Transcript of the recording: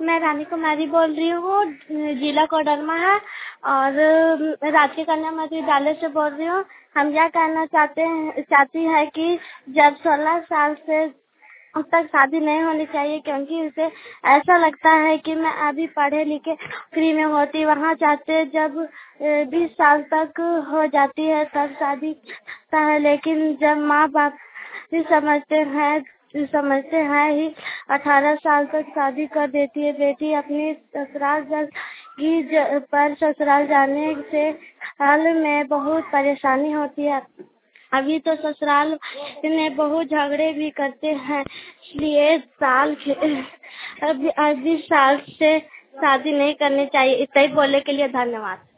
मैं रानी कुमारी बोल रही हूँ, जिला कोडरमा है और राजकीय कन्या मध्य विद्यालय से बोल रही हूँ। हम यह कहना चाहती है कि जब 16 साल से अब तक शादी नहीं होनी चाहिए, क्योंकि उसे ऐसा लगता है कि मैं अभी पढ़े लिखे फ्री में होती। वहाँ चाहते जब 20 साल तक हो जाती है तब शादी होता है, लेकिन जब माँ बाप भी समझते हैं ही 18 साल तक शादी कर देती है। बेटी अपनी ससुराल पर ससुराल जाने से हाल में बहुत परेशानी होती है। अभी तो ससुराल में बहुत झगड़े भी करते हैं, इसलिए अभी साल से शादी नहीं करनी चाहिए। इतना ही बोलने के लिए धन्यवाद।